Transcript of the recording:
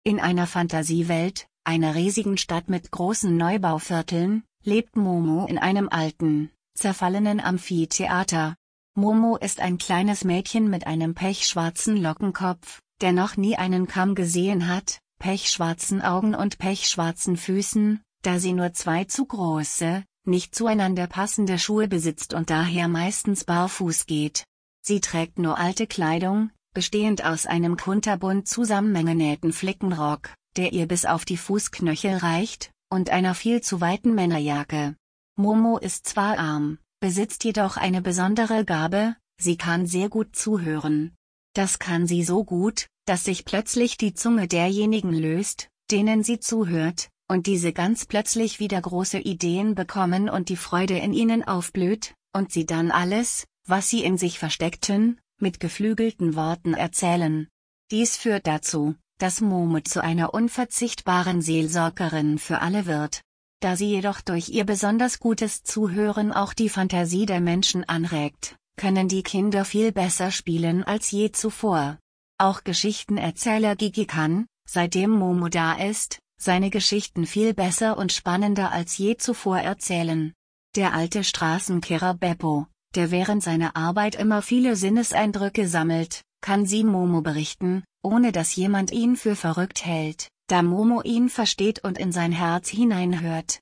In einer Fantasiewelt, einer riesigen Stadt mit großen Neubauvierteln, lebt Momo in einem alten, zerfallenen Amphitheater. Momo ist ein kleines Mädchen mit einem pechschwarzen Lockenkopf, der noch nie einen Kamm gesehen hat, pechschwarzen Augen und pechschwarzen Füßen, da sie nur 2 zu große, nicht zueinander passende Schuhe besitzt und daher meistens barfuß geht. Sie trägt nur alte Kleidung, bestehend aus einem kunterbunt zusammengenähten Flickenrock, der ihr bis auf die Fußknöchel reicht, und einer viel zu weiten Männerjacke. Momo ist zwar arm, besitzt jedoch eine besondere Gabe, sie kann sehr gut zuhören. Das kann sie so gut, dass sich plötzlich die Zunge derjenigen löst, denen sie zuhört, und diese ganz plötzlich wieder große Ideen bekommen und die Freude in ihnen aufblüht, und sie dann alles, was sie in sich versteckten, mit geflügelten Worten erzählen. Dies führt dazu, dass Momo zu einer unverzichtbaren Seelsorgerin für alle wird. Da sie jedoch durch ihr besonders gutes Zuhören auch die Fantasie der Menschen anregt, können die Kinder viel besser spielen als je zuvor. Auch Geschichtenerzähler Gigi kann, seitdem Momo da ist, seine Geschichten viel besser und spannender als je zuvor erzählen. Der alte Straßenkehrer Beppo, der während seiner Arbeit immer viele Sinneseindrücke sammelt, kann sie Momo berichten, ohne dass jemand ihn für verrückt hält, da Momo ihn versteht und in sein Herz hineinhört.